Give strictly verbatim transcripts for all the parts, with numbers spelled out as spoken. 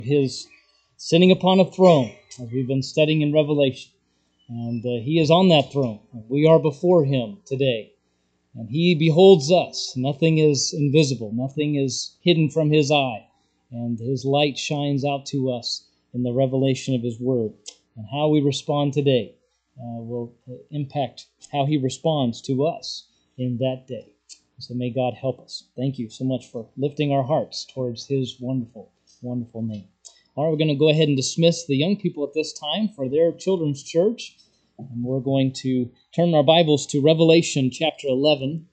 His sitting upon a throne, as we've been studying in Revelation. And uh, He is on that throne. We are before Him today. And He beholds us. Nothing is invisible. Nothing is hidden from His eye. And His light shines out to us in the revelation of His Word. And how we respond today uh, will impact how He responds to us in that day. So may God help us. Thank you so much for lifting our hearts towards His wonderful, wonderful name. All right, we're going to go ahead and dismiss the young people at this time for their children's church. And we're going to turn our Bibles to Revelation chapter eleven.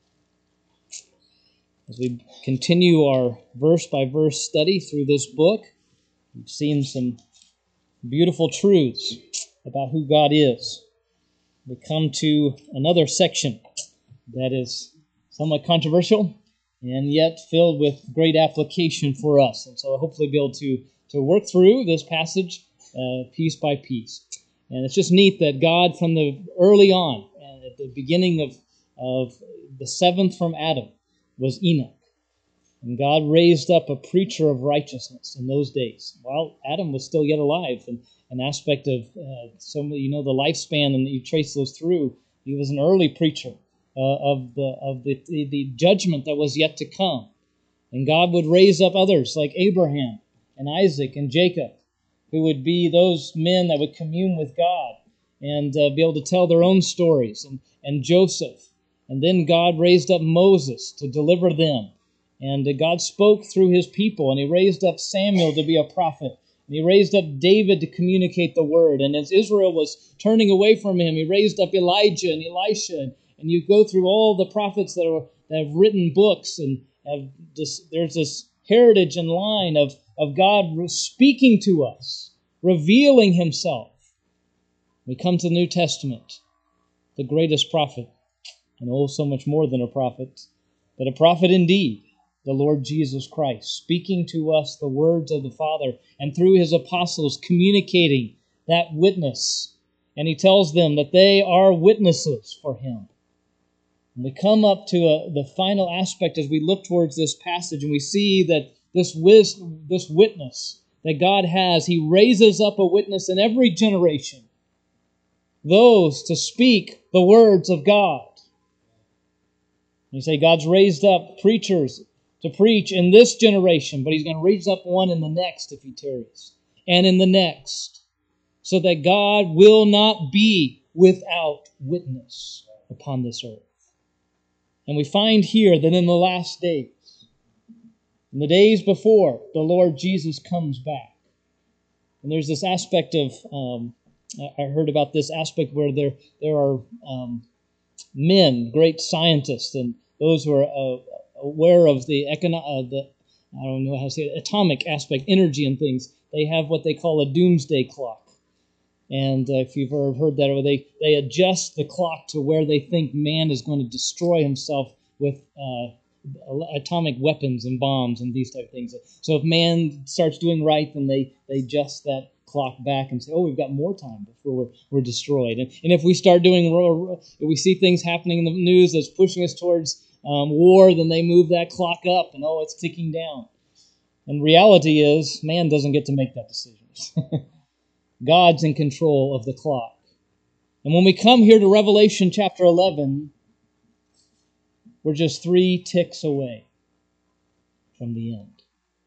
As we continue our verse-by-verse study through this book, we've seen some beautiful truths about who God is. We come to another section that is somewhat controversial and yet filled with great application for us. And so I'll hopefully be able to, to work through this passage uh, piece by piece. And it's just neat that God, from the early on, uh, at the beginning of, of the seventh from Adam, was Enoch. And God raised up a preacher of righteousness in those days. While Adam was still yet alive, and an aspect of uh, some, you know, the lifespan, and you trace those through, he was an early preacher uh, of the of the, the the judgment that was yet to come. And God would raise up others like Abraham and Isaac and Jacob, who would be those men that would commune with God and uh, be able to tell their own stories, and, and Joseph. And then God raised up Moses to deliver them. And uh, God spoke through His people, and He raised up Samuel to be a prophet. And He raised up David to communicate the word. And as Israel was turning away from Him, He raised up Elijah and Elisha. And, and you go through all the prophets that, are, that have written books, and have this, there's this heritage and line of of God speaking to us, revealing Himself. We come to the New Testament, the greatest prophet, and oh, so much more than a prophet, but a prophet indeed, the Lord Jesus Christ, speaking to us the words of the Father, and through His apostles communicating that witness. And He tells them that they are witnesses for Him. And we come up to a, the final aspect as we look towards this passage, and we see that This, wis- this witness that God has, He raises up a witness in every generation. Those to speak the words of God. You say God's raised up preachers to preach in this generation, but He's going to raise up one in the next if He tarries, and in the next, so that God will not be without witness upon this earth. And we find here that in the last days, in the days before the Lord Jesus comes back. And there's this aspect of, um, I heard about this aspect where there there are um, men, great scientists, and those who are uh, aware of the, econo- uh, the, I don't know how to say it, atomic aspect, energy and things. They have what they call a doomsday clock. And uh, if you've ever heard that, or they, they adjust the clock to where they think man is going to destroy himself with uh, atomic weapons and bombs and these type of things. So if man starts doing right, then they, they adjust that clock back and say, oh, we've got more time before we're, we're destroyed. And, and if we start doing, if we see things happening in the news that's pushing us towards um, war, then they move that clock up and, oh, it's ticking down. And reality is, man doesn't get to make that decision. God's in control of the clock. And when we come here to Revelation chapter eleven, we're just three ticks away from the end.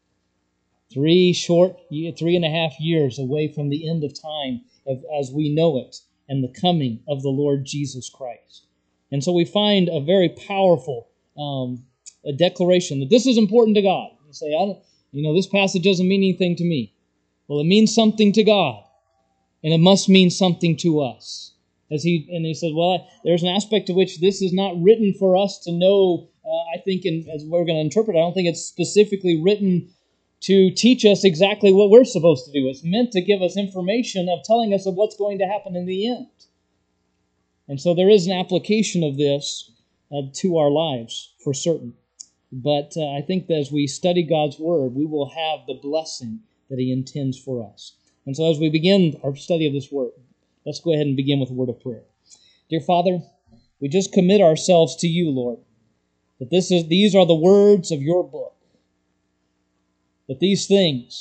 Three short, three and a half years away from the end of time as we know it, and the coming of the Lord Jesus Christ. And so we find a very powerful um, a declaration that this is important to God. You say, I don't, you know, this passage doesn't mean anything to me. Well, it means something to God, and it must mean something to us. As he and he said, well, there's an aspect to which this is not written for us to know. Uh, I think, in, as we're going to interpret, I don't think it's specifically written to teach us exactly what we're supposed to do. It's meant to give us information of telling us of what's going to happen in the end. And so there is an application of this uh, to our lives for certain. But uh, I think that as we study God's Word, we will have the blessing that He intends for us. And so as we begin our study of this Word, let's go ahead and begin with a word of prayer. Dear Father, we just commit ourselves to You, Lord, that this is these are the words of Your book, that these things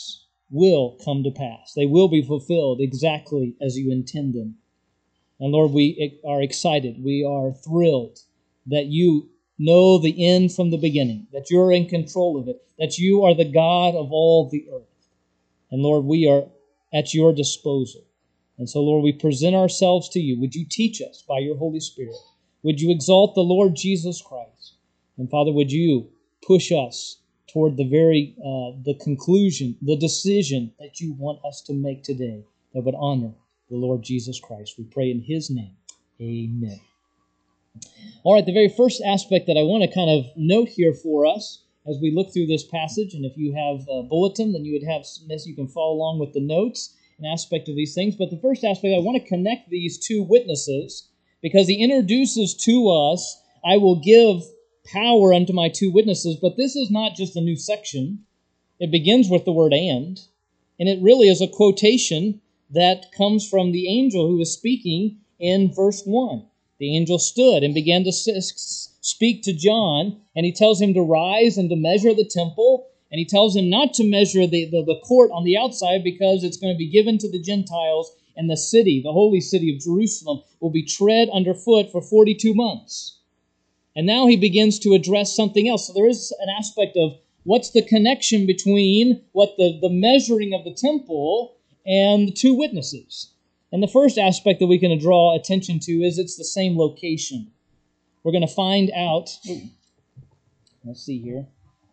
will come to pass. They will be fulfilled exactly as you intend them. And Lord, we are excited. We are thrilled that you know the end from the beginning, that you're in control of it, that you are the God of all the earth. And Lord, we are at your disposal. And so, Lord, we present ourselves to you. Would you teach us by your Holy Spirit? Would you exalt the Lord Jesus Christ? And Father, would you push us toward the very, uh, the conclusion, the decision that you want us to make today that would honor the Lord Jesus Christ. We pray in His name. Amen. All right, the very first aspect that I want to kind of note here for us as we look through this passage, and if you have a bulletin, then you would have this, you can follow along with the notes, an aspect of these things. But the first aspect, I want to connect these two witnesses because he introduces to us, I will give power unto my two witnesses, but this is not just a new section. It begins with the word and, and it really is a quotation that comes from the angel who is speaking in verse one. The angel stood and began to speak to John, and he tells him to rise and to measure the temple, and he tells him not to measure the, the, the court on the outside because it's going to be given to the Gentiles, and the city, the holy city of Jerusalem, will be tread underfoot for forty-two months. And now he begins to address something else. So there is an aspect of what's the connection between what the, the measuring of the temple and the two witnesses. And the first aspect that we can draw attention to is it's the same location. We're going to find out, let's see here.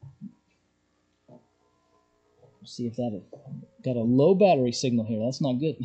Let's see if that got a low battery signal here. That's not good.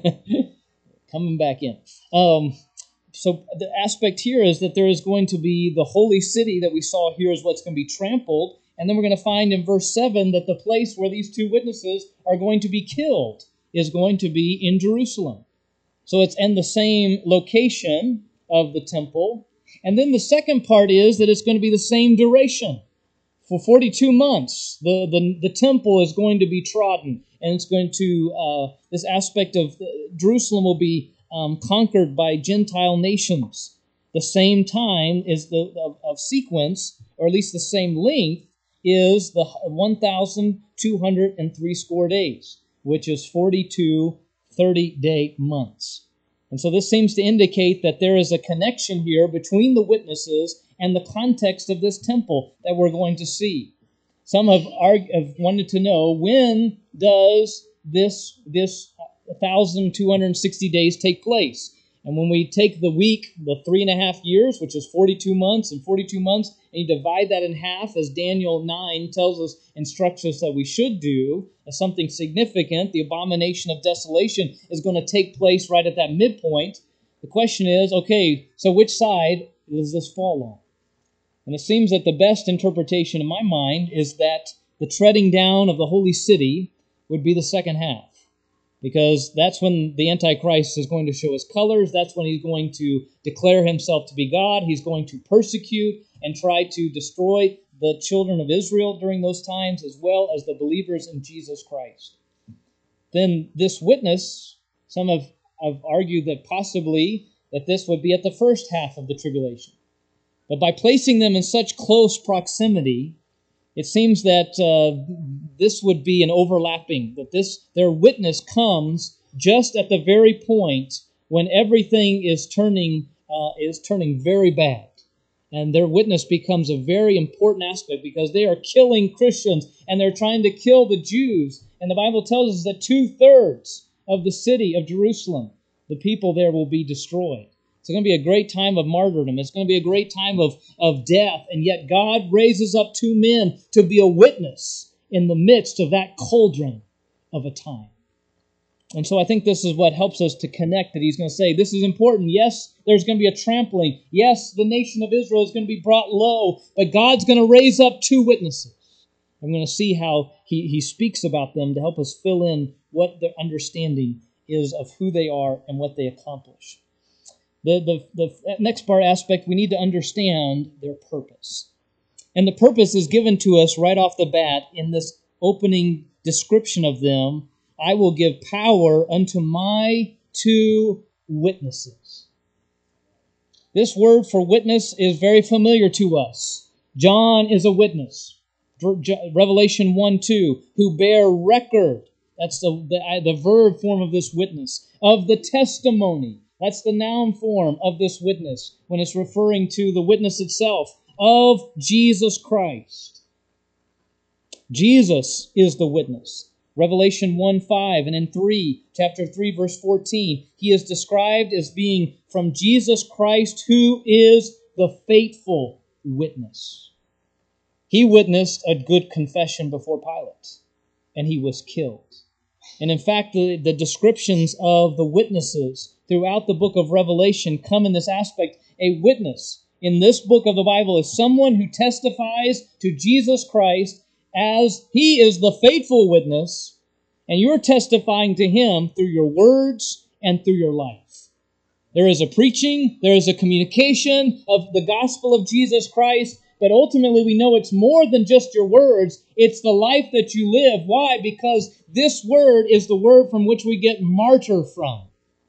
Coming back in. Um, so the aspect here is that there is going to be the holy city that we saw here is what's going to be trampled. And then we're going to find in verse seven that the place where these two witnesses are going to be killed is going to be in Jerusalem. So it's in the same location of the temple. And then the second part is that it's going to be the same duration. For forty-two months, the, the, the temple is going to be trodden, and it's going to, uh, this aspect of Jerusalem will be um, conquered by Gentile nations. The same time is the of, of sequence, or at least the same length, is the one thousand two hundred three score days, which is forty-two thirty-day months. And so this seems to indicate that there is a connection here between the witnesses and the context of this temple that we're going to see. Some have, argue, have wanted to know, when does this, this one thousand two hundred sixty days take place? And when we take the week, the three and a half years, which is forty-two months and forty-two months, and you divide that in half, as Daniel nine tells us, instructs us that we should do, as something significant, the abomination of desolation is going to take place right at that midpoint. The question is, okay, so which side does this fall on? And it seems that the best interpretation in my mind is that the treading down of the holy city would be the second half. Because that's when the Antichrist is going to show his colors. That's when he's going to declare himself to be God. He's going to persecute and try to destroy the children of Israel during those times, as well as the believers in Jesus Christ. Then this witness, some have, have argued that possibly that this would be at the first half of the tribulation. But by placing them in such close proximity, it seems that uh, this would be an overlapping, that this their witness comes just at the very point when everything is turning uh, is turning very bad. And their witness becomes a very important aspect because they are killing Christians and they're trying to kill the Jews. And the Bible tells us that two-thirds of the city of Jerusalem, the people there, will be destroyed. It's going to be a great time of martyrdom. It's going to be a great time of, of death. And yet God raises up two men to be a witness in the midst of that cauldron of a time. And so I think this is what helps us to connect, that he's going to say, this is important. Yes, there's going to be a trampling. Yes, the nation of Israel is going to be brought low. But God's going to raise up two witnesses. I'm going to see how he, he speaks about them to help us fill in what their understanding is of who they are and what they accomplish. The, the, the next part aspect, we need to understand their purpose. And the purpose is given to us right off the bat in this opening description of them. I will give power unto my two witnesses. This word for witness is very familiar to us. John is a witness. Revelation one two, who bear record That's the, the, the verb form of this witness. Of the testimony. That's the noun form of this witness when it's referring to the witness itself. Of Jesus Christ. Jesus is the witness. Revelation one five and in three, chapter three, verse fourteen, he is described as being from Jesus Christ, who is the faithful witness. He witnessed a good confession before Pilate, and he was killed. And in fact, the, the descriptions of the witnesses throughout the book of Revelation come in this aspect. A witness in this book of the Bible is someone who testifies to Jesus Christ as he is the faithful witness, and you're testifying to him through your words and through your life. There is a preaching, there is a communication of the gospel of Jesus Christ, but ultimately we know it's more than just your words. It's the life that you live. Why? Because this word is the word from which we get martyr from.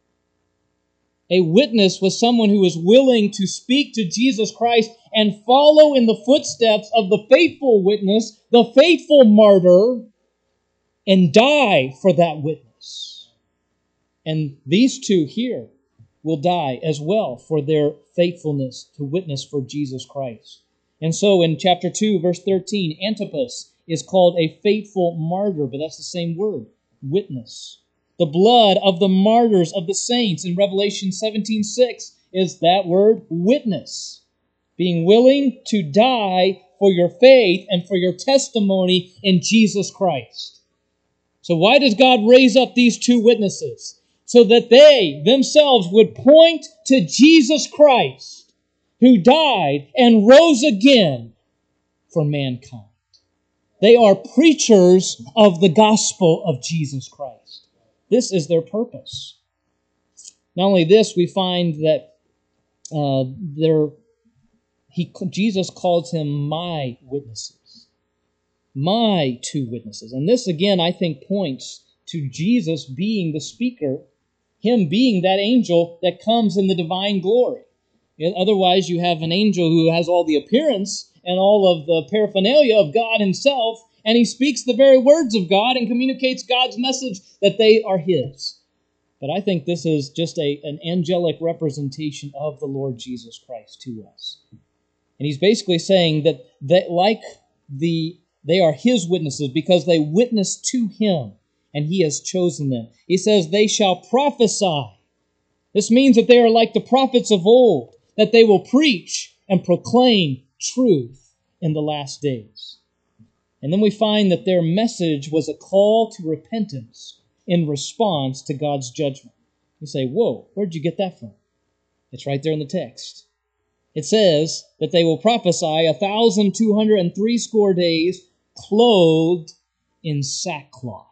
A witness was someone who was willing to speak to Jesus Christ and follow in the footsteps of the faithful witness, the faithful martyr, and die for that witness. And these two here will die as well for their faithfulness to witness for Jesus Christ. And so in chapter two, verse thirteen, Antipas is called a faithful martyr, but that's the same word, witness. The blood of the martyrs of the saints in Revelation seventeen six is that word, witness. Being willing to die for your faith and for your testimony in Jesus Christ. So why does God raise up these two witnesses? So that they themselves would point to Jesus Christ, who died and rose again for mankind. They are preachers of the gospel of Jesus Christ. This is their purpose. Not only this, we find that uh, they're, he, Jesus calls him my witnesses. My two witnesses. And this, again, I think points to Jesus being the speaker, him being that angel that comes in the divine glory. Otherwise, you have an angel who has all the appearance and all of the paraphernalia of God himself, and he speaks the very words of God and communicates God's message that they are his. But I think this is just a, an angelic representation of the Lord Jesus Christ to us. And he's basically saying that, that like the they are his witnesses because they witness to him, and he has chosen them. He says, they shall prophesy. This means that they are like the prophets of old, that they will preach and proclaim truth in the last days. And then we find that their message was a call to repentance in response to God's judgment. You say, whoa, where'd you get that from? It's right there in the text. It says that they will prophesy a thousand two hundred and three score days clothed in sackcloth.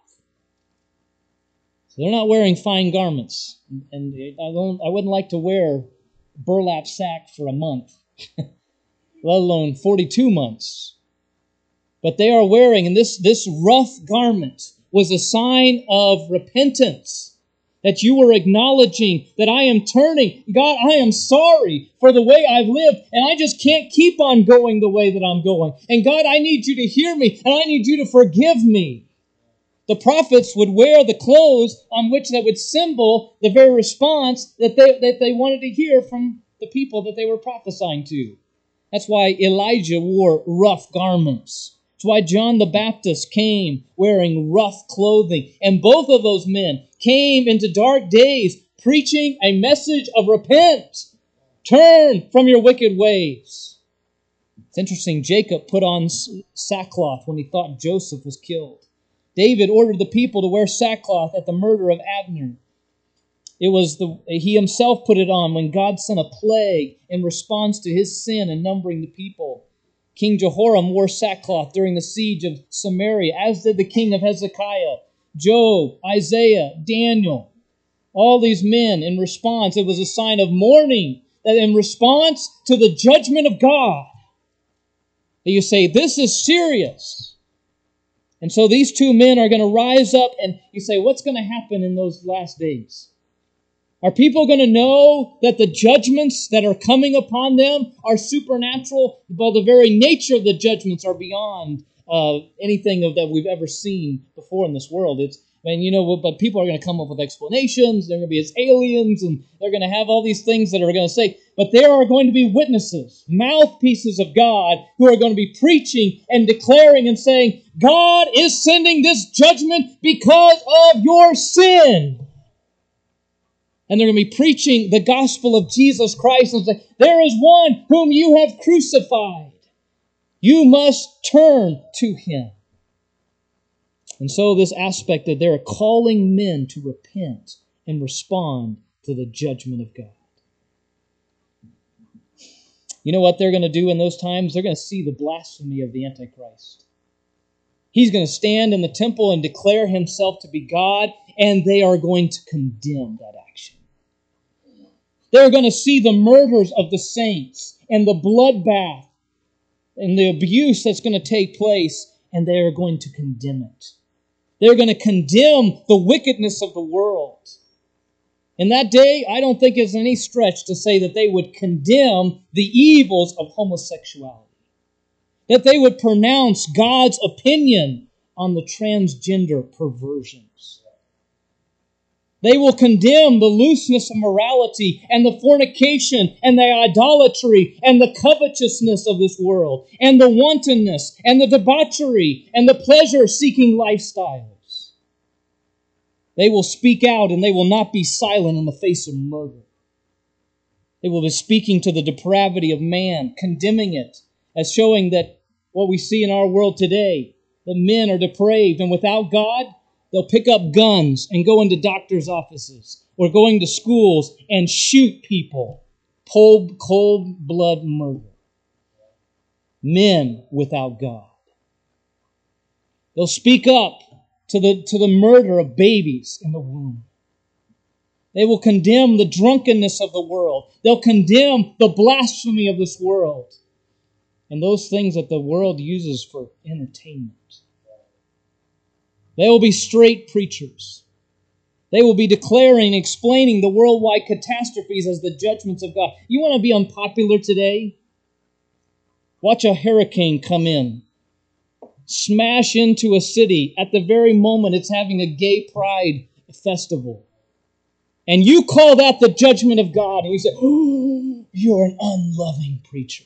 So they're not wearing fine garments. And I don't I wouldn't like to wear burlap sack for a month, let alone forty-two months. But they are wearing, and this, this rough garment was a sign of repentance, that you were acknowledging that I am turning. God, I am sorry for the way I've lived, and I just can't keep on going the way that I'm going. And God, I need you to hear me, and I need you to forgive me. The prophets would wear the clothes on which that would symbol the very response that they, that they wanted to hear from the people that they were prophesying to. That's why Elijah wore rough garments. That's why John the Baptist came wearing rough clothing. And both of those men came into dark days preaching a message of repent. Turn from your wicked ways. It's interesting, Jacob put on sackcloth when he thought Joseph was killed. David ordered the people to wear sackcloth at the murder of Abner. It was the he himself put it on when God sent a plague in response to his sin in numbering the people. King Jehoram wore sackcloth during the siege of Samaria, as did the king of Hezekiah, Job, Isaiah, Daniel. All these men, in response, it was a sign of mourning, that in response to the judgment of God, that you say, this is serious. And so these two men are going to rise up, and you say, what's going to happen in those last days? Are people going to know that the judgments that are coming upon them are supernatural? Well, the very nature of the judgments are beyond uh, anything of that we've ever seen before in this world. It's And you know, but people are going to come up with explanations. They're going to be as aliens, and they're going to have all these things that are going to say. But there are going to be witnesses, mouthpieces of God, who are going to be preaching and declaring and saying, God is sending this judgment because of your sin. And they're going to be preaching the gospel of Jesus Christ and say, there is one whom you have crucified. You must turn to Him. And so this aspect that they're calling men to repent and respond to the judgment of God. You know what they're going to do in those times? They're going to see the blasphemy of the Antichrist. He's going to stand in the temple and declare himself to be God, and they are going to condemn that action. They're going to see the murders of the saints and the bloodbath and the abuse that's going to take place, and they are going to condemn it. They're going to condemn the wickedness of the world. In that day, I don't think it's any stretch to say that they would condemn the evils of homosexuality. That they would pronounce God's opinion on the transgender perversions. They will condemn the looseness of morality and the fornication and the idolatry and the covetousness of this world and the wantonness and the debauchery and the pleasure-seeking lifestyles. They will speak out and they will not be silent in the face of murder. They will be speaking to the depravity of man, condemning it as showing that what we see in our world today, that men are depraved and without God, they'll pick up guns and go into doctors' offices or going to schools and shoot people. Cold, cold blood murder. Men without God. They'll speak up to the, to the murder of babies in the womb. They will condemn the drunkenness of the world. They'll condemn the blasphemy of this world and those things that the world uses for entertainment. They will be straight preachers. They will be declaring, explaining the worldwide catastrophes as the judgments of God. You want to be unpopular today? Watch a hurricane come in, smash into a city at the very moment it's having a gay pride festival. And you call that the judgment of God. And you say, oh, you're an unloving preacher.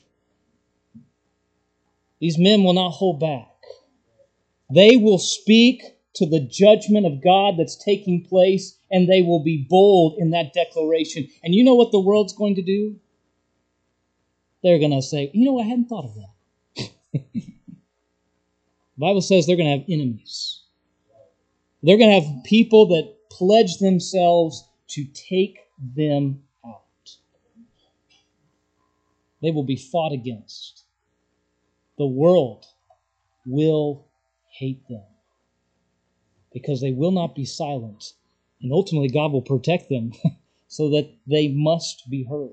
These men will not hold back. They will speak to the judgment of God that's taking place, and they will be bold in that declaration. And you know what the world's going to do? They're going to say, you know, I hadn't thought of that. The Bible says they're going to have enemies. They're going to have people that pledge themselves to take them out. They will be fought against. The world will hate them because they will not be silent. And ultimately, God will protect them so that they must be heard.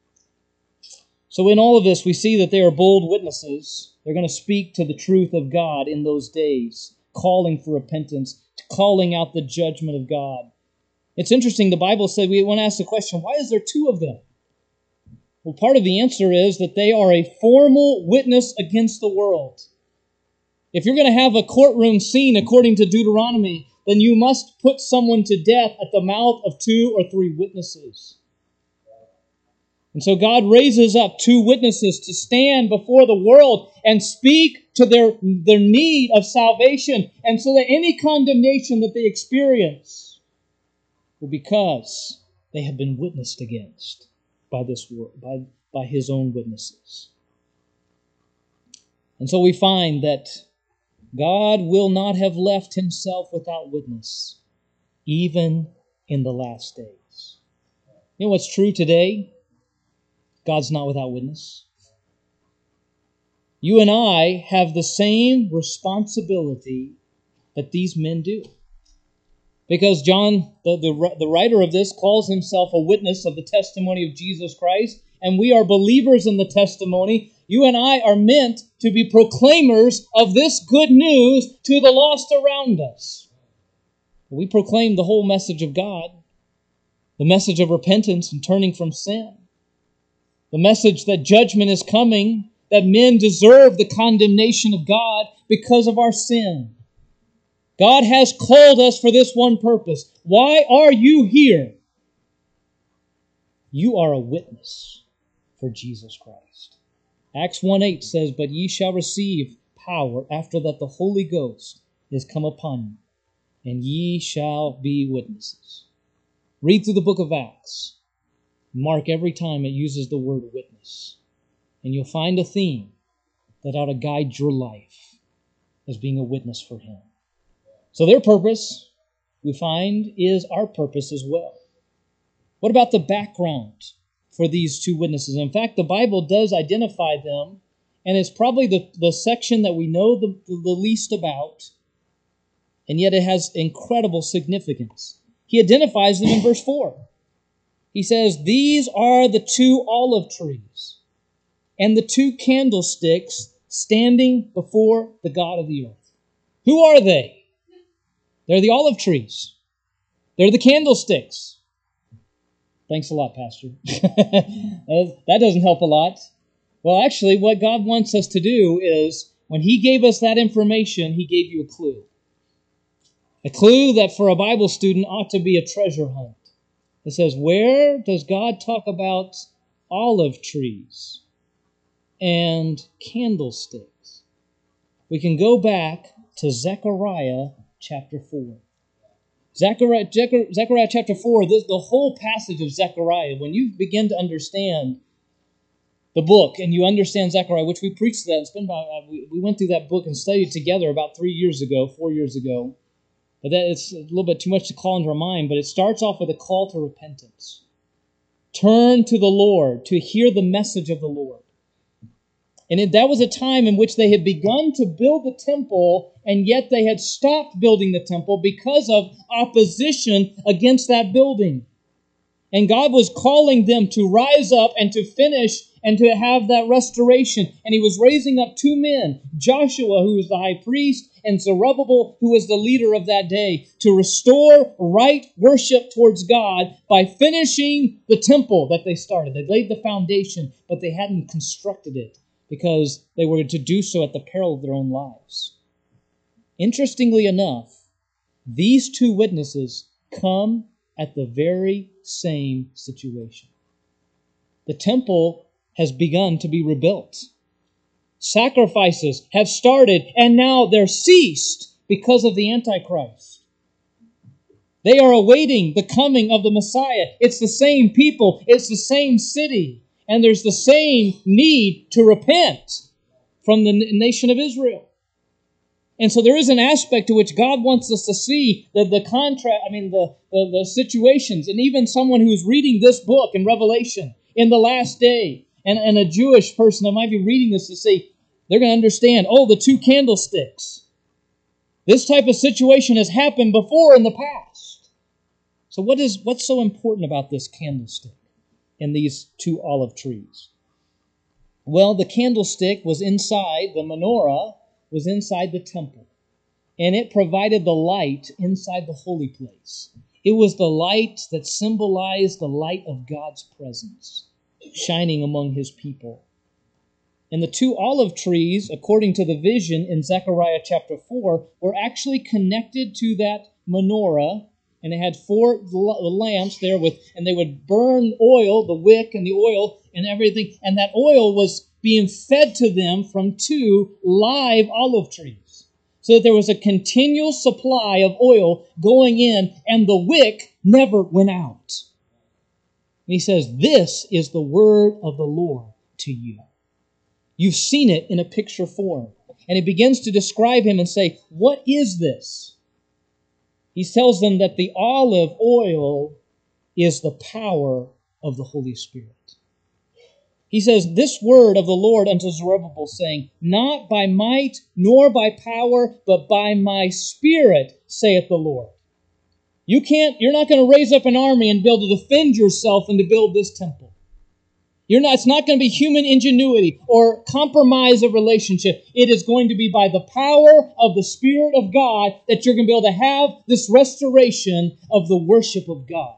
So in all of this, we see that they are bold witnesses. They're going to speak to the truth of God in those days, calling for repentance, calling out the judgment of God. It's interesting, the Bible said, we want to ask the question, why is there two of them? Well, part of the answer is that they are a formal witness against the world. If you're going to have a courtroom scene according to Deuteronomy, then you must put someone to death at the mouth of two or three witnesses. And so God raises up two witnesses to stand before the world and speak to their, their need of salvation, and so that any condemnation that they experience will be because they have been witnessed against by this world, by, by His own witnesses. And so we find that God will not have left Himself without witness, even in the last days. You know what's true today? God's not without witness. You and I have the same responsibility that these men do. Because John, the, the, the writer of this, calls himself a witness of the testimony of Jesus Christ, and we are believers in the testimony. You and I are meant to be proclaimers of this good news to the lost around us. We proclaim the whole message of God, the message of repentance and turning from sin, the message that judgment is coming, that men deserve the condemnation of God because of our sin. God has called us for this one purpose. Why are you here? You are a witness for Jesus Christ. Acts one eight says, "But ye shall receive power after that the Holy Ghost is come upon you, and ye shall be witnesses." Read through the book of Acts. Mark every time it uses the word witness. And you'll find a theme that ought to guide your life as being a witness for Him. So their purpose, we find, is our purpose as well. What about the background for these two witnesses? In fact, the Bible does identify them, and it's probably the, the section that we know the, the least about, and yet it has incredible significance. He identifies them in verse four. He says, "These are the two olive trees and the two candlesticks standing before the God of the earth." Who are they? They're the olive trees. They're the candlesticks. Thanks a lot, Pastor. That doesn't help a lot. Well, actually, what God wants us to do is, when He gave us that information, He gave you a clue. A clue that for a Bible student ought to be a treasure hunt. It says, where does God talk about olive trees and candlesticks? We can go back to Zechariah chapter four. Zechariah, Zechariah chapter four, this, the whole passage of Zechariah, when you begin to understand the book and you understand Zechariah, which we preached that, it's been about, we, we went through that book and studied together about three years ago, four years ago. But that it's a little bit too much to call into our mind, but it starts off with a call to repentance. Turn to the Lord, to hear the message of the Lord. And it, that was a time in which they had begun to build the temple, and yet they had stopped building the temple because of opposition against that building. And God was calling them to rise up and to finish and to have that restoration. And He was raising up two men, Joshua, who was the high priest, and Zerubbabel, who was the leader of that day, to restore right worship towards God by finishing the temple that they started. They laid the foundation, but they hadn't constructed it, because they were to do so at the peril of their own lives. Interestingly enough, these two witnesses come at the very same situation. The temple has begun to be rebuilt. Sacrifices have started, and now they're ceased because of the Antichrist. They are awaiting the coming of the Messiah. It's the same people, it's the same city. And there's the same need to repent from the nation of Israel. And so there is an aspect to which God wants us to see the, the contrast, I mean, the, the, the situations. And even someone who's reading this book in Revelation in the last day, and, and a Jewish person that might be reading this to see, they're going to understand, oh, the two candlesticks. This type of situation has happened before in the past. So what is what's so important about this candlestick and these two olive trees? Well, the candlestick was inside, the menorah was inside the temple, and it provided the light inside the holy place. It was the light that symbolized the light of God's presence shining among His people. And the two olive trees, according to the vision in Zechariah chapter four, were actually connected to that menorah, and it had four lamps there with, and they would burn oil, the wick and the oil and everything, and that oil was being fed to them from two live olive trees. So that there was a continual supply of oil going in, and the wick never went out. And He says, this is the word of the Lord to you. You've seen it in a picture form. And He begins to describe Him and say, what is this? He tells them that the olive oil is the power of the Holy Spirit. He says, this word of the Lord unto Zerubbabel, saying, not by might nor by power, but by my Spirit, saith the Lord. You can't, you're not going to raise up an army and be able to defend yourself and to build this temple. You're not, it's not going to be human ingenuity or compromise of relationship. It is going to be by the power of the Spirit of God that you're going to be able to have this restoration of the worship of God.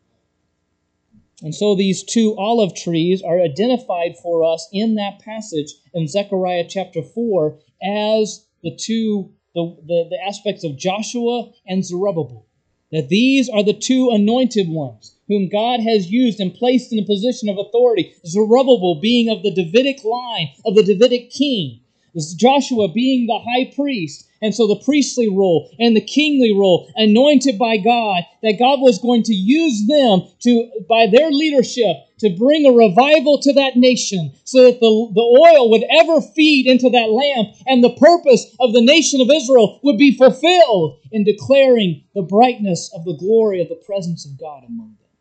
And so these two olive trees are identified for us in that passage in Zechariah chapter four as the two the, the, the aspects of Joshua and Zerubbabel. That these are the two anointed ones whom God has used and placed in a position of authority. Zerubbabel being of the Davidic line, of the Davidic king. Joshua being the high priest. And so the priestly role and the kingly role, anointed by God, that God was going to use them to, by their leadership, to bring a revival to that nation so that the, the oil would ever feed into that lamp and the purpose of the nation of Israel would be fulfilled in declaring the brightness of the glory of the presence of God among them.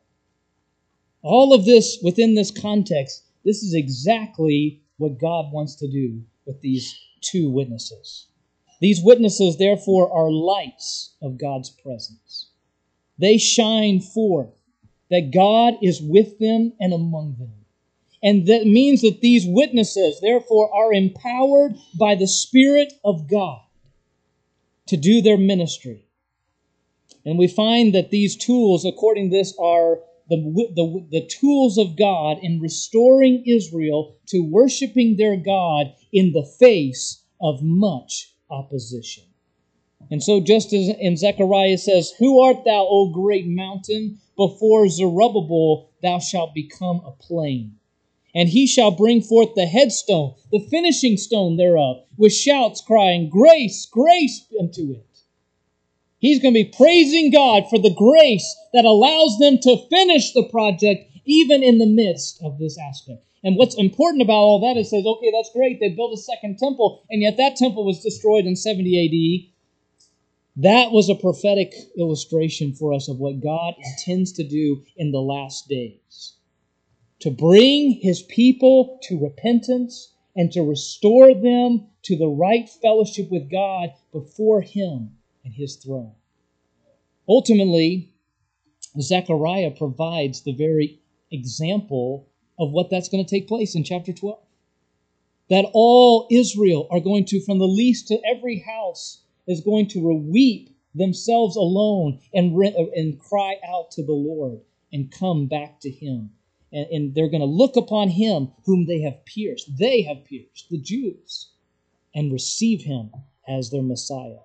All of this within this context, this is exactly what God wants to do with these two witnesses. These witnesses, therefore, are lights of God's presence. They shine forth that God is with them and among them. And that means that these witnesses, therefore, are empowered by the Spirit of God to do their ministry. And we find that these tools, according to this, are the, the, the tools of God in restoring Israel to worshiping their God in the face of much opposition. And so just as in Zechariah says, "Who art thou, O great mountain? Before Zerubbabel thou shalt become a plain. And he shall bring forth the headstone, the finishing stone thereof, with shouts crying, Grace, grace unto it." He's going to be praising God for the grace that allows them to finish the project even in the midst of this aspect. And what's important about all that is, it says, okay, that's great, they built a second temple, and yet that temple was destroyed in seventy A D. That was a prophetic illustration for us of what God intends to do in the last days. To bring His people to repentance and to restore them to the right fellowship with God before Him and His throne. Ultimately, Zechariah provides the very example of what that's going to take place in chapter twelve. That all Israel are going to, from the least to every house, is going to weep themselves alone and, and cry out to the Lord and come back to Him. And, and they're going to look upon Him whom they have pierced. They have pierced, the Jews, and receive Him as their Messiah.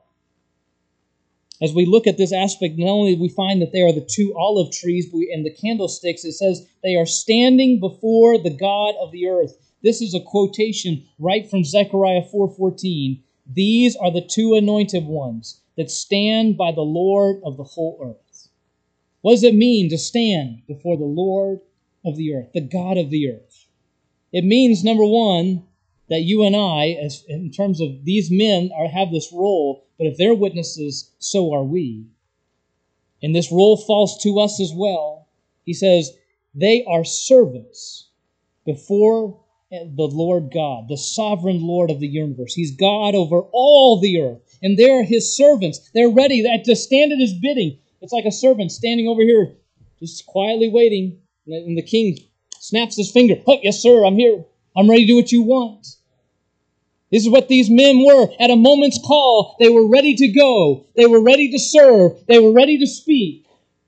As we look at this aspect, not only do we find that they are the two olive trees and the candlesticks, it says they are standing before the God of the earth. This is a quotation right from Zechariah four fourteen. These are the two anointed ones that stand by the Lord of the whole earth. What does it mean to stand before the Lord of the earth, the God of the earth? It means, number one, that you and I, as in terms of these men, are have this role, but if they're witnesses, so are we. And this role falls to us as well. He says, they are servants before the Lord God, the sovereign Lord of the universe. He's God over all the earth. And they're His servants. They're ready to stand at His bidding. It's like a servant standing over here, just quietly waiting. And the king snaps his finger. Oh, yes, sir, I'm here. I'm ready to do what you want. This is what these men were. At a moment's call, they were ready to go. They were ready to serve. They were ready to speak.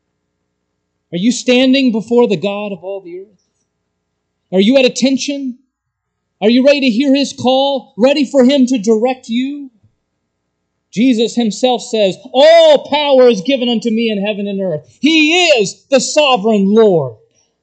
Are you standing before the God of all the earth? Are you at attention? Are you ready to hear His call? Ready for Him to direct you? Jesus Himself says, all power is given unto me in heaven and earth. He is the sovereign Lord.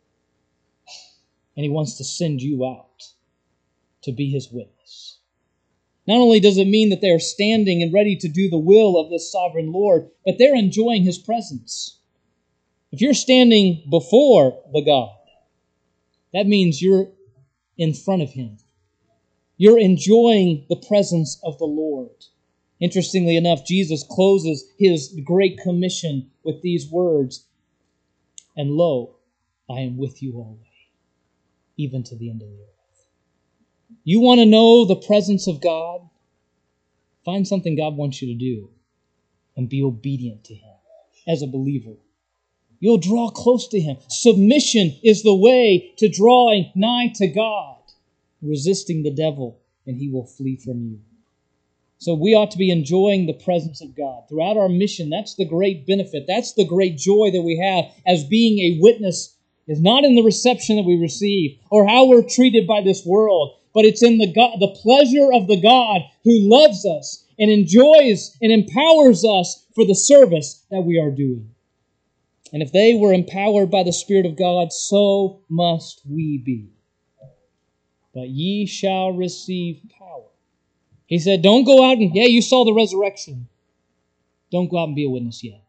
And He wants to send you out to be His witness. Not only does it mean that they are standing and ready to do the will of this sovereign Lord, but they're enjoying His presence. If you're standing before the God, that means you're in front of Him. You're enjoying the presence of the Lord. Interestingly enough, Jesus closes His great commission with these words, and lo, I am with you always, even to the end of the earth. You want to know the presence of God? Find something God wants you to do and be obedient to Him as a believer. You'll draw close to Him. Submission is the way to drawing nigh to God, resisting the devil, and he will flee from you. So we ought to be enjoying the presence of God. Throughout our mission, that's the great benefit. That's the great joy that we have as being a witness. Is not in the reception that we receive or how we're treated by this world, but it's in the God, the pleasure of the God who loves us and enjoys and empowers us for the service that we are doing. And if they were empowered by the Spirit of God, so must we be. But ye shall receive power. He said, don't go out and, yeah, you saw the resurrection. Don't go out and be a witness yet.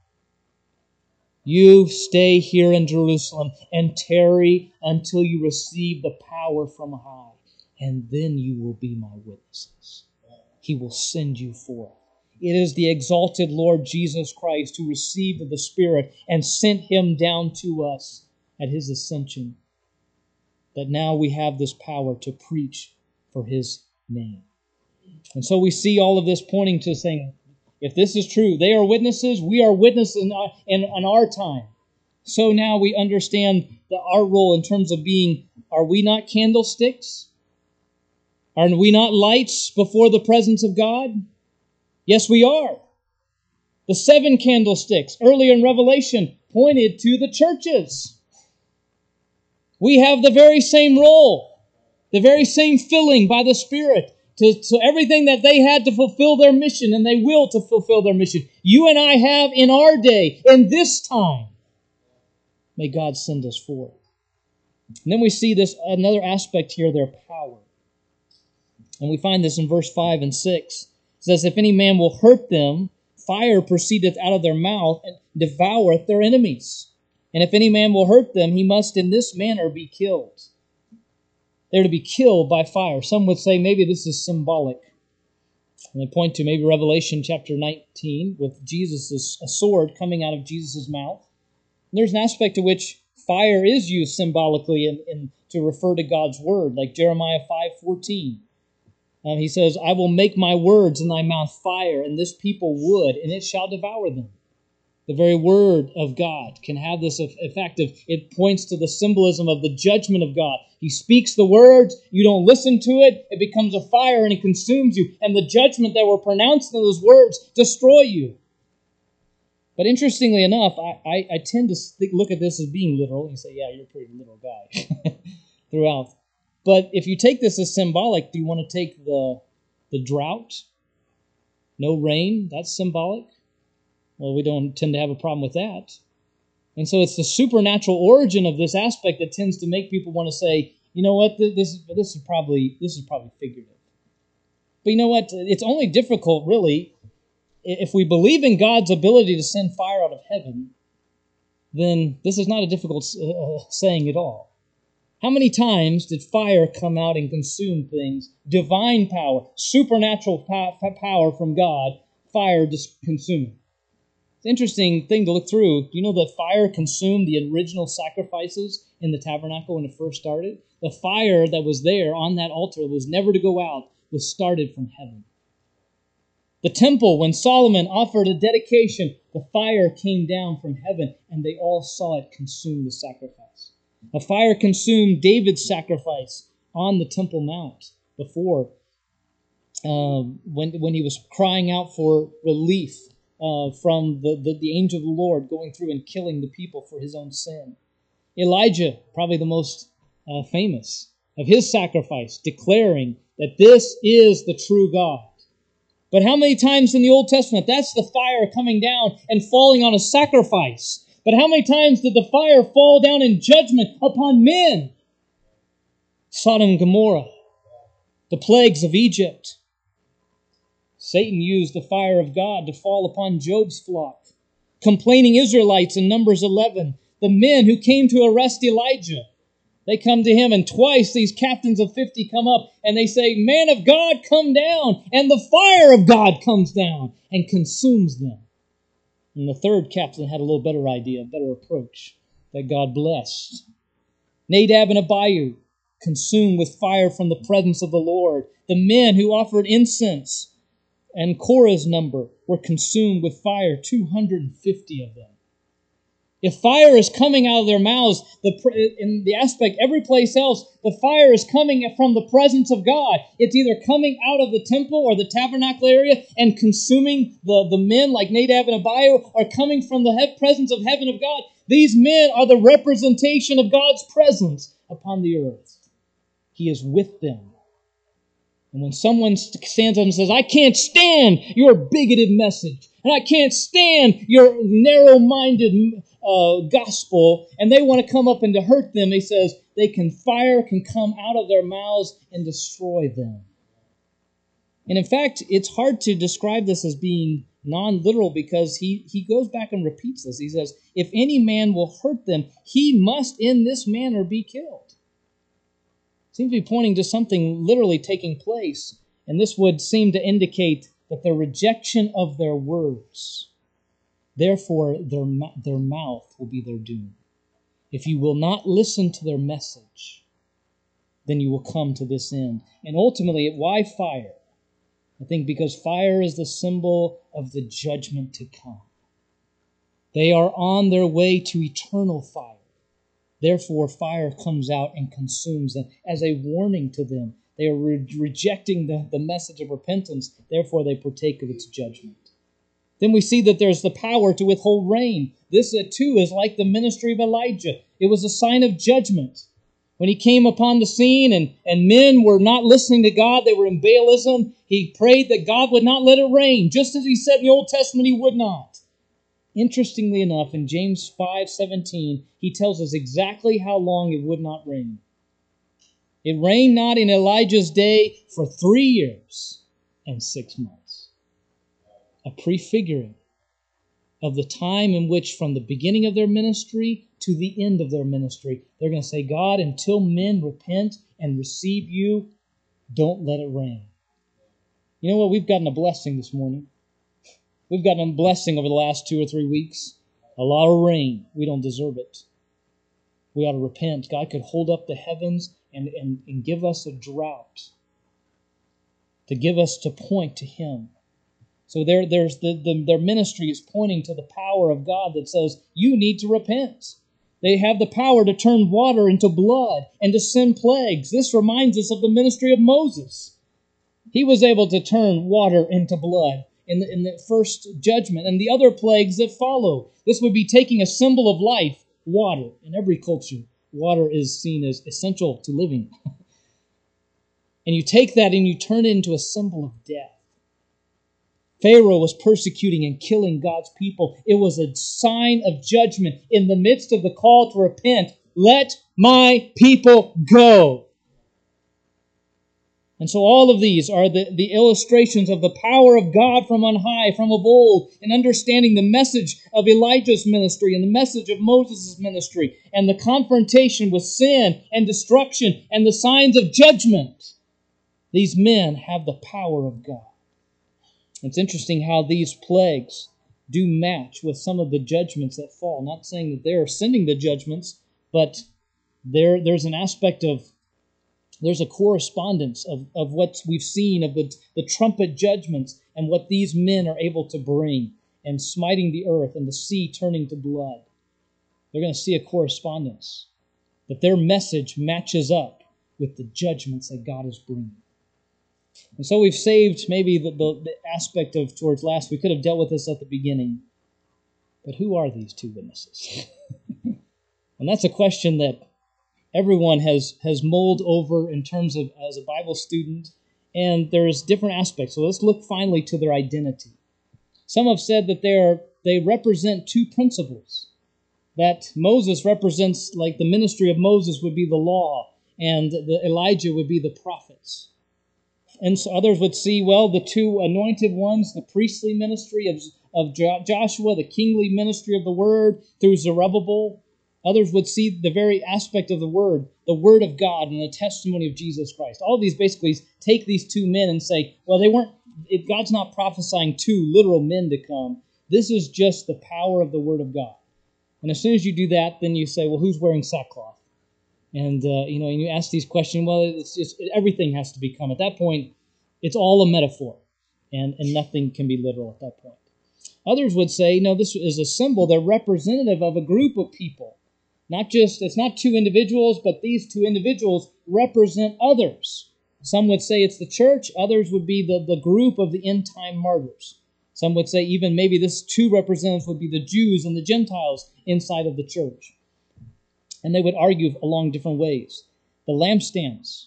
You stay here in Jerusalem and tarry until you receive the power from high, and then you will be my witnesses. He will send you forth. It is the exalted Lord Jesus Christ who received of the Spirit and sent Him down to us at His ascension, that now we have this power to preach for His name. And so we see all of this pointing to saying, if this is true, they are witnesses, we are witnesses in our, in, in our time. So now we understand the, our role in terms of being, are we not candlesticks? Are we not lights before the presence of God? Yes, we are. The seven candlesticks earlier in Revelation pointed to the churches. We have the very same role, the very same filling by the Spirit. To, to everything that they had to fulfill their mission, and they will to fulfill their mission. You and I have in our day, in this time. May God send us forth. And then we see this another aspect here, their power. And we find this in verse five and six. It says, if any man will hurt them, fire proceedeth out of their mouth, and devoureth their enemies. And if any man will hurt them, he must in this manner be killed. They're to be killed by fire. Some would say maybe this is symbolic. And they point to maybe Revelation chapter nineteen with Jesus' a sword coming out of Jesus' mouth. And there's an aspect to which fire is used symbolically in, in, to refer to God's word, like Jeremiah five fourteen. Um, he says, I will make my words in thy mouth fire, and this people wood, and it shall devour them. The very word of God can have this effect of, it points to the symbolism of the judgment of God. He speaks the words, you don't listen to it, it becomes a fire and it consumes you. And the judgment that were pronounced in those words destroy you. But interestingly enough, I, I, I tend to think, look at this as being literal. You say, yeah, you're a pretty literal guy throughout. But if you take this as symbolic, do you want to take the, the drought? No rain, that's symbolic. Well, we don't tend to have a problem with that. And so it's the supernatural origin of this aspect that tends to make people want to say, you know what, this, this is probably this is probably figurative. But you know what, it's only difficult, really, if we believe in God's ability to send fire out of heaven, then this is not a difficult uh, saying at all. How many times did fire come out and consume things? Divine power, supernatural power from God, fire just consuming. Interesting thing to look through. Do you know that fire consumed the original sacrifices in the tabernacle when it first started? The fire that was there on that altar was never to go out, was started from heaven. The temple, when Solomon offered a dedication, the fire came down from heaven and they all saw it consume the sacrifice. A fire consumed David's sacrifice on the Temple Mount before um, when, when he was crying out for relief Uh, from the, the, the angel of the Lord going through and killing the people for his own sin. Elijah, probably the most uh, famous of his sacrifice, declaring that this is the true God. But how many times in the Old Testament, that's the fire coming down and falling on a sacrifice. But how many times did the fire fall down in judgment upon men? Sodom and Gomorrah, the plagues of Egypt. Satan used the fire of God to fall upon Job's flock. Complaining Israelites in Numbers eleven, the men who came to arrest Elijah, they come to him, and twice these captains of fifty come up, and they say, man of God, come down, and the fire of God comes down and consumes them. And the third captain had a little better idea, a better approach that God blessed. Nadab and Abihu, consumed with fire from the presence of the Lord. The men who offered incense, and Korah's number, were consumed with fire, two hundred fifty of them. If fire is coming out of their mouths, the, in the aspect every place else, the fire is coming from the presence of God. It's either coming out of the temple or the tabernacle area and consuming the, the men like Nadab and Abihu, or coming from the he- presence of heaven of God. These men are the representation of God's presence upon the earth. He is with them. And when someone stands up and says, I can't stand your bigoted message, and I can't stand your narrow-minded uh, gospel, and they want to come up and to hurt them, he says, they can fire can come out of their mouths and destroy them. And in fact, it's hard to describe this as being non-literal because he, he goes back and repeats this. He says, if any man will hurt them, he must in this manner be killed. Seems to be pointing to something literally taking place, and this would seem to indicate that the rejection of their words, therefore their, their mouth will be their doom. If you will not listen to their message, then you will come to this end. And ultimately, why fire? I think because fire is the symbol of the judgment to come. They are on their way to eternal fire. Therefore, fire comes out and consumes them as a warning to them. They are re- rejecting the, the message of repentance. Therefore, they partake of its judgment. Then we see that there's the power to withhold rain. This, uh, too, is like the ministry of Elijah. It was a sign of judgment. When he came upon the scene and, and men were not listening to God, they were in Baalism, he prayed that God would not let it rain, just as he said in the Old Testament he would not. Interestingly enough, in James five seventeen, he tells us exactly how long it would not rain. It rained not in Elijah's day for three years and six months. A prefiguring of the time in which, from the beginning of their ministry to the end of their ministry, they're going to say, God, until men repent and receive you, don't let it rain. You know what? We've gotten a blessing this morning. We've gotten a blessing over the last two or three weeks. A lot of rain. We don't deserve it. We ought to repent. God could hold up the heavens and, and, and give us a drought, to give us to point to Him. So there, there's the, the, their ministry is pointing to the power of God that says, you need to repent. They have the power to turn water into blood and to send plagues. This reminds us of the ministry of Moses. He was able to turn water into blood in the, in the first judgment and the other plagues that follow. This would be taking a symbol of life, water. In every culture, water is seen as essential to living. And you take that and you turn it into a symbol of death. Pharaoh was persecuting and killing God's people. It was a sign of judgment in the midst of the call to repent. Let my people go. And so all of these are the, the illustrations of the power of God from on high, from of old, and understanding the message of Elijah's ministry and the message of Moses' ministry and the confrontation with sin and destruction and the signs of judgment. These men have the power of God. It's interesting how these plagues do match with some of the judgments that fall. Not saying that they're sending the judgments, but there, there's an aspect of There's a correspondence of, of what we've seen of the, the trumpet judgments and what these men are able to bring and smiting the earth and the sea turning to blood. They're going to see a correspondence, that their message matches up with the judgments that God is bringing. And so we've saved maybe the, the, the aspect of towards last. We could have dealt with this at the beginning. But who are these two witnesses? And that's a question that everyone has, has mulled over in terms of as a Bible student, and there's different aspects. So let's look finally to their identity. Some have said that they are they represent two principles. That Moses represents, like the ministry of Moses would be the law, and the Elijah would be the prophets. And so others would see, well, the two anointed ones, the priestly ministry of, of Joshua, the kingly ministry of the word through Zerubbabel. Others would see the very aspect of the Word, the Word of God and the testimony of Jesus Christ. All of these basically take these two men and say, well, they weren't. It, God's not prophesying two literal men to come. This is just the power of the Word of God. And as soon as you do that, then you say, well, who's wearing sackcloth? And, uh, you know, and you ask these questions, well, it's just, everything has to become. At that point, it's all a metaphor, and, and nothing can be literal at that point. Others would say, no, this is a symbol. They're representative of a group of people. Not just, it's not two individuals, but these two individuals represent others. Some would say it's the church. Others would be the, the group of the end-time martyrs. Some would say even maybe this two representatives would be the Jews and the Gentiles inside of the church. And they would argue along different ways. The lampstands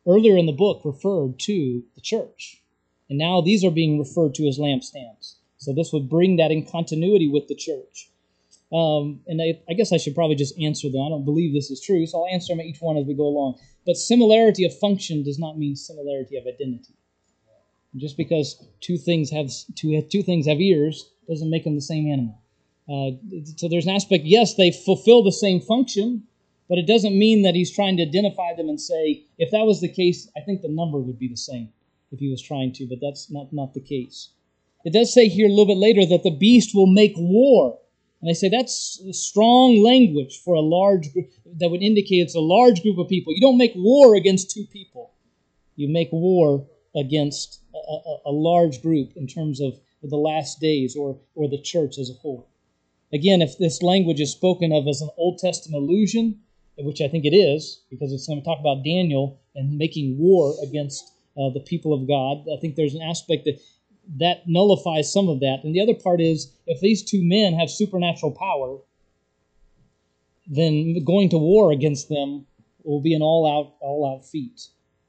earlier in the book referred to the church. And now these are being referred to as lampstands. So this would bring that in continuity with the church. Um, and I, I guess I should probably just answer them. I don't believe this is true, so I'll answer them each one as we go along. But similarity of function does not mean similarity of identity. Just because two things have two, two things have ears doesn't make them the same animal. Uh, so there's an aspect, yes, they fulfill the same function, but it doesn't mean that he's trying to identify them and say, if that was the case, I think the number would be the same if he was trying to, but that's not, not the case. It does say here a little bit later that the beast will make war. And they say that's strong language for a large group that would indicate it's a large group of people. You don't make war against two people. You make war against a, a, a large group in terms of the last days or, or the church as a whole. Again, if this language is spoken of as an Old Testament allusion, which I think it is, because it's going to talk about Daniel and making war against uh, the people of God, I think there's an aspect that that nullifies some of that. And the other part is, if these two men have supernatural power, then going to war against them will be an all-out, all-out feat.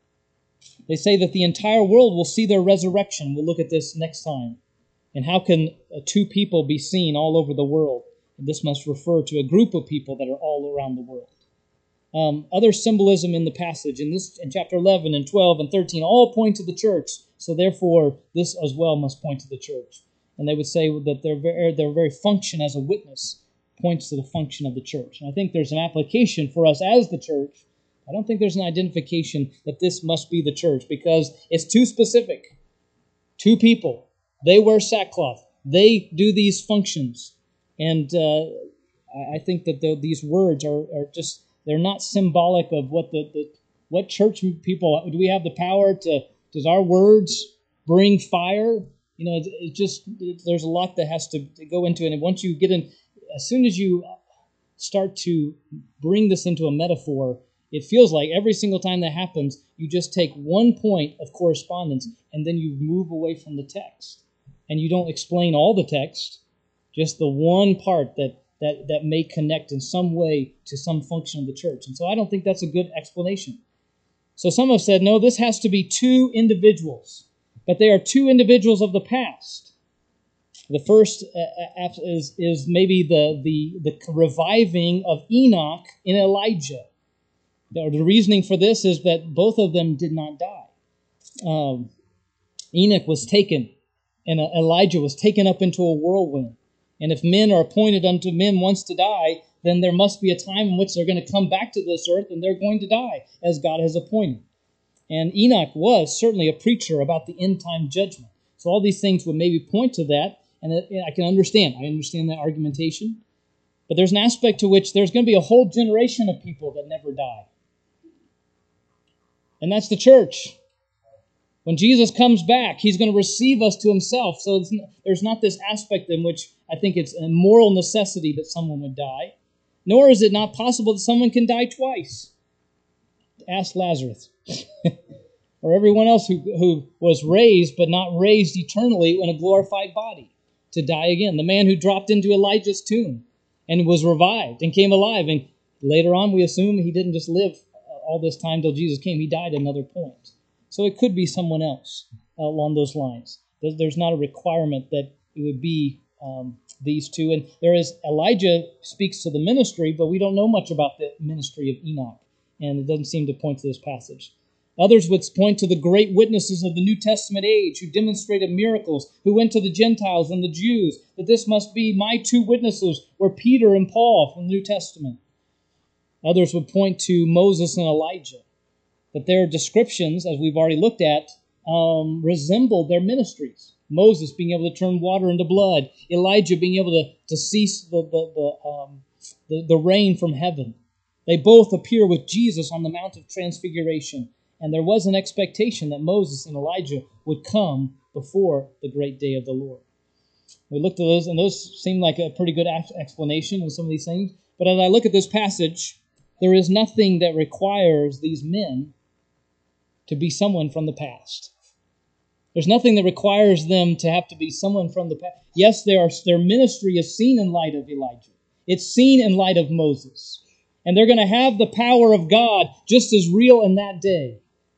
They say that the entire world will see their resurrection. We'll look at this next time. And how can uh, two people be seen all over the world? And this must refer to a group of people that are all around the world. Um, other symbolism in the passage, in this, in chapter eleven and twelve and thirteen, all point to the church. So therefore, this as well must point to the church. And they would say that their very, their very function as a witness points to the function of the church. And I think there's an application for us as the church. I don't think there's an identification that this must be the church, because it's too specific. Two people. They wear sackcloth. They do these functions. And uh, I think that the, these words are, are just, they're not symbolic of what the, the what church people, do we have the power to, does our words bring fire? You know, it, it just, it, there's a lot that has to, to go into it. And once you get in, as soon as you start to bring this into a metaphor, it feels like every single time that happens, you just take one point of correspondence and then you move away from the text. And you don't explain all the text, just the one part that, that, that may connect in some way to some function of the church. And so I don't think that's a good explanation. So some have said, no, this has to be two individuals, but they are two individuals of the past. The first is, is maybe the, the, the reviving of Enoch in Elijah. The reasoning for this is that both of them did not die. Um, Enoch was taken, and Elijah was taken up into a whirlwind. And if men are appointed unto men once to die, then there must be a time in which they're going to come back to this earth and they're going to die as God has appointed. And Enoch was certainly a preacher about the end-time judgment. So all these things would maybe point to that, and I can understand. I understand that argumentation. But there's an aspect to which there's going to be a whole generation of people that never die. And that's the church. When Jesus comes back, he's going to receive us to himself. So it's, there's not this aspect in which I think it's a moral necessity that someone would die. Nor is it not possible that someone can die twice. Ask Lazarus. Or everyone else who, who was raised, but not raised eternally in a glorified body, to die again. The man who dropped into Elijah's tomb and was revived and came alive. And later on, we assume he didn't just live all this time till Jesus came. He died at another point. So it could be someone else uh, along those lines. There's not a requirement that it would be um, these two. And there is, Elijah speaks to the ministry, but we don't know much about the ministry of Enoch. And it doesn't seem to point to this passage. Others would point to the great witnesses of the New Testament age who demonstrated miracles, who went to the Gentiles and the Jews, that this must be my two witnesses were Peter and Paul from the New Testament. Others would point to Moses and Elijah. But their descriptions, as we've already looked at, um, resembled their ministries. Moses being able to turn water into blood. Elijah being able to, to cease the, the, the, um, the, the rain from heaven. They both appear with Jesus on the Mount of Transfiguration. And there was an expectation that Moses and Elijah would come before the great day of the Lord. We looked at those, and those seem like a pretty good explanation of some of these things. But as I look at this passage, there is nothing that requires these men to be someone from the past. There's nothing that requires them to have to be someone from the past. Yes, they are, their ministry is seen in light of Elijah. It's seen in light of Moses. And they're going to have the power of God just as real in that day.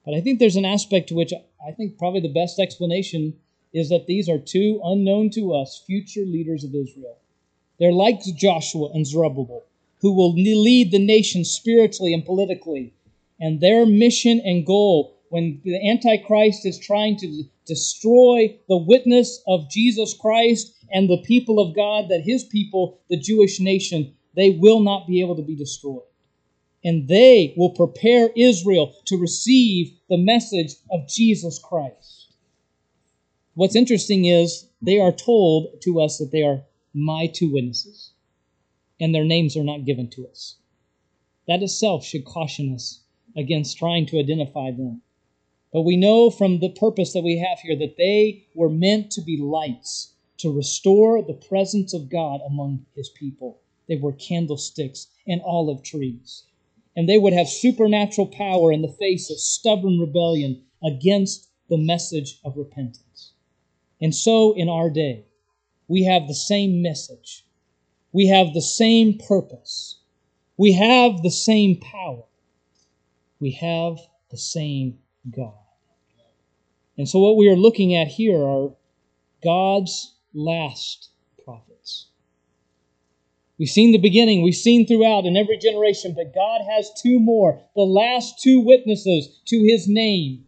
But I think there's an aspect to which I think probably the best explanation is that these are two unknown to us future leaders of Israel. They're like Joshua and Zerubbabel, who will lead the nation spiritually and politically. And their mission and goal, when the Antichrist is trying to destroy the witness of Jesus Christ and the people of God, that his people, the Jewish nation, they will not be able to be destroyed. And they will prepare Israel to receive the message of Jesus Christ. What's interesting is they are told to us that they are my two witnesses, and their names are not given to us. That itself should caution us against trying to identify them. But we know from the purpose that we have here that they were meant to be lights, to restore the presence of God among his people. They were candlesticks and olive trees. And they would have supernatural power in the face of stubborn rebellion against the message of repentance. And so in our day, we have the same message. We have the same purpose. We have the same power. We have the same God. And so what we are looking at here are God's last prophets. We've seen the beginning, we've seen throughout in every generation, but God has two more, the last two witnesses to his name.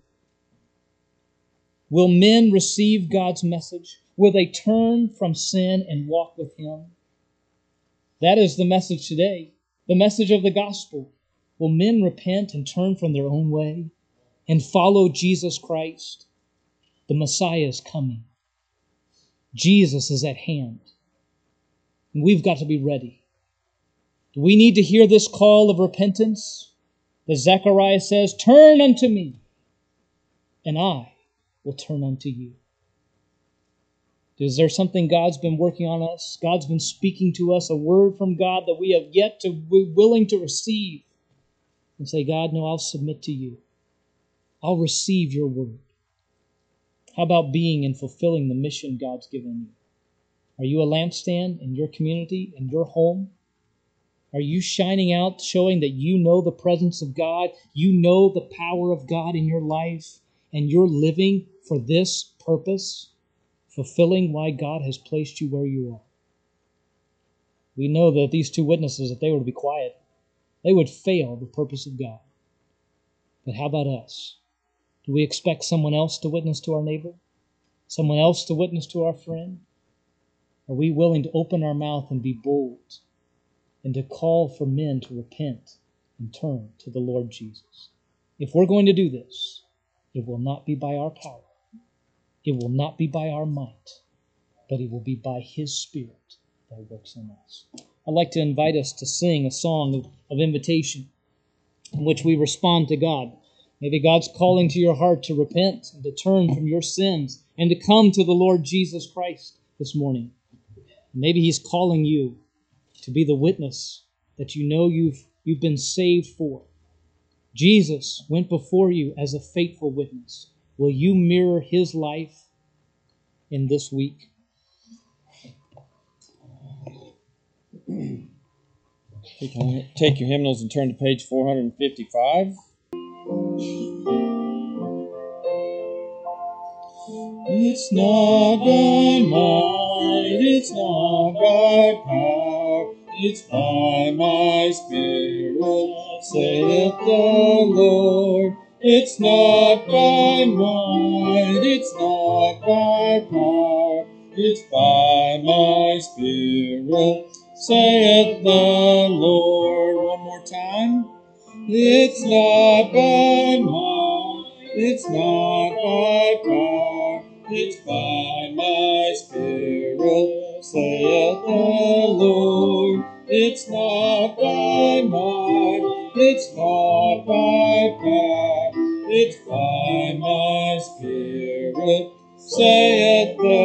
Will men receive God's message? Will they turn from sin and walk with him? That is the message today, the message of the gospel. Will men repent and turn from their own way and follow Jesus Christ? The Messiah is coming. Jesus is at hand. And we've got to be ready. Do we need to hear this call of repentance? That Zechariah says, "Turn unto me, and I will turn unto you." Is there something God's been working on us? God's been speaking to us, a word from God that we have yet to be willing to receive. And say, God, no, I'll submit to you. I'll receive your word. How about being and fulfilling the mission God's given you? Are you a lampstand in your community, in your home? Are you shining out, showing that you know the presence of God, you know the power of God in your life, and you're living for this purpose, fulfilling why God has placed you where you are? We know that these two witnesses, if they were to be quiet, they would fail the purpose of God. But how about us? Do we expect someone else to witness to our neighbor? Someone else to witness to our friend? Are we willing to open our mouth and be bold and to call for men to repent and turn to the Lord Jesus? If we're going to do this, it will not be by our power. It will not be by our might, but it will be by his Spirit that works in us. I'd like to invite us to sing a song of, of invitation in which we respond to God. Maybe God's calling to your heart to repent and to turn from your sins and to come to the Lord Jesus Christ this morning. Maybe he's calling you to be the witness that you know you've, you've been saved for. Jesus went before you as a faithful witness. Will you mirror his life in this week? Take your hymnals and turn to page four fifty-five. It's not by might, it's not by power, it's by my Spirit, saith the Lord. It's not by might, it's not by power, it's by my Spirit, saith the Lord. One more time. It's not by might, it's not by power, it's by my Spirit, saith the Lord. It's not by might, it's not by power, it's by my Spirit, saith the